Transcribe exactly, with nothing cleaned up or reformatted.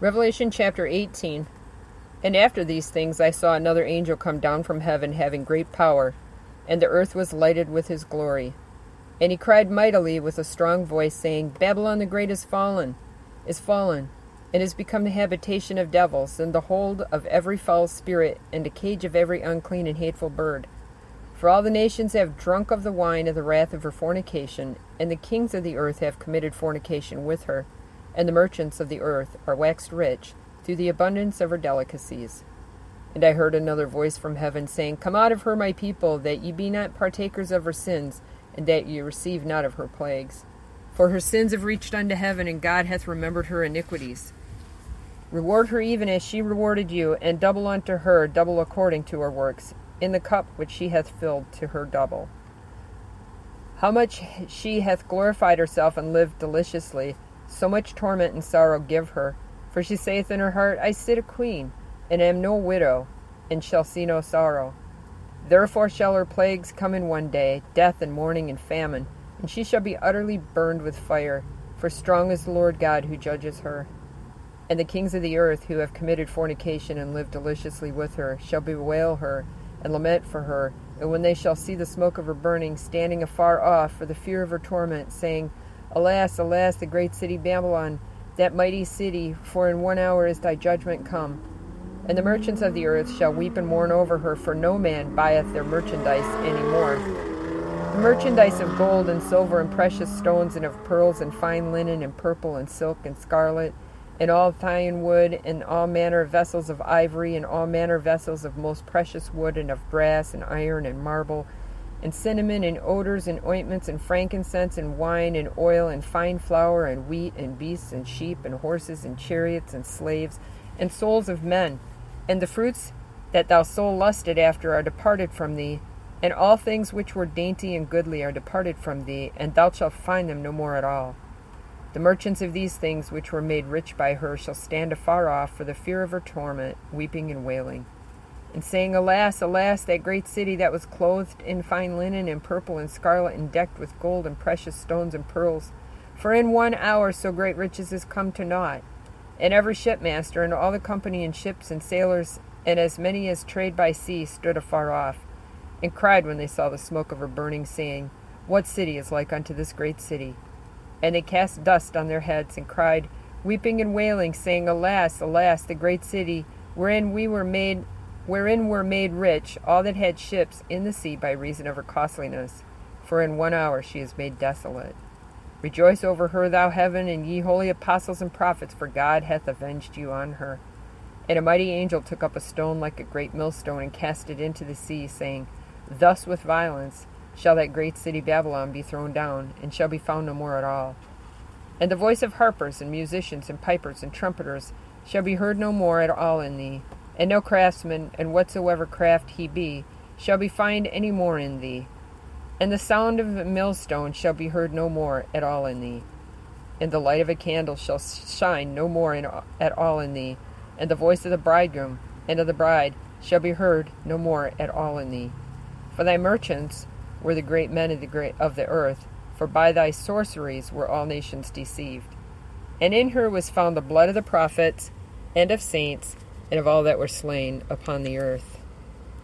Revelation chapter eighteen. And after these things I saw another angel come down from heaven, having great power, and the earth was lighted with his glory. And he cried mightily with a strong voice, saying, Babylon the great is fallen, is fallen, and is become the habitation of devils, and the hold of every foul spirit, and a cage of every unclean and hateful bird. For all the nations have drunk of the wine of the wrath of her fornication, and the kings of the earth have committed fornication with her, and the merchants of the earth are waxed rich through the abundance of her delicacies. And I heard another voice from heaven, saying, Come out of her, my people, that ye be not partakers of her sins, and that ye receive not of her plagues. For her sins have reached unto heaven, and God hath remembered her iniquities. Reward her even as she rewarded you, and double unto her, double according to her works, in the cup which she hath filled to her double. How much she hath glorified herself and lived deliciously, so much torment and sorrow give her. For she saith in her heart, I sit a queen, and am no widow, and shall see no sorrow. Therefore shall her plagues come in one day, death and mourning and famine, and she shall be utterly burned with fire, for strong is the Lord God who judges her. And the kings of the earth, who have committed fornication and lived deliciously with her, shall bewail her, and lament for her, and when they shall see the smoke of her burning, standing afar off for the fear of her torment, saying, Alas, alas, the great city Babylon, that mighty city, for in one hour is thy judgment come. And the merchants of the earth shall weep and mourn over her, for no man buyeth their merchandise any more. The merchandise of gold and silver and precious stones, and of pearls and fine linen and purple and silk and scarlet, and all fine wood, and all manner of vessels of ivory, and all manner of vessels of most precious wood, and of brass and iron and marble, and cinnamon, and odors, and ointments, and frankincense, and wine, and oil, and fine flour, and wheat, and beasts, and sheep, and horses, and chariots, and slaves, and souls of men. And the fruits that thou so lusted after are departed from thee, and all things which were dainty and goodly are departed from thee, and thou shalt find them no more at all. The merchants of these things which were made rich by her shall stand afar off for the fear of her torment, weeping and wailing, and saying, Alas, alas, that great city that was clothed in fine linen and purple and scarlet, and decked with gold and precious stones and pearls. For in one hour so great riches is come to naught. And every shipmaster, and all the company in ships and sailors, and as many as trade by sea, stood afar off, and cried when they saw the smoke of her burning, saying, What city is like unto this great city? And they cast dust on their heads, and cried, weeping and wailing, saying, Alas, alas, the great city, wherein we were made wherein were made rich all that had ships in the sea by reason of her costliness. For in one hour she is made desolate. Rejoice over her, thou heaven, and ye holy apostles and prophets, for God hath avenged you on her. And a mighty angel took up a stone like a great millstone, and cast it into the sea, saying, Thus with violence shall that great city Babylon be thrown down, and shall be found no more at all. And the voice of harpers, and musicians, and pipers, and trumpeters shall be heard no more at all in thee. And no craftsman, and whatsoever craft he be, shall be found any more in thee. And the sound of a millstone shall be heard no more at all in thee. And the light of a candle shall shine no more in, at all in thee. And the voice of the bridegroom and of the bride shall be heard no more at all in thee. For thy merchants were the great men of the, great, of the earth, for by thy sorceries were all nations deceived. And in her was found the blood of the prophets, and of saints, and of all that were slain upon the earth.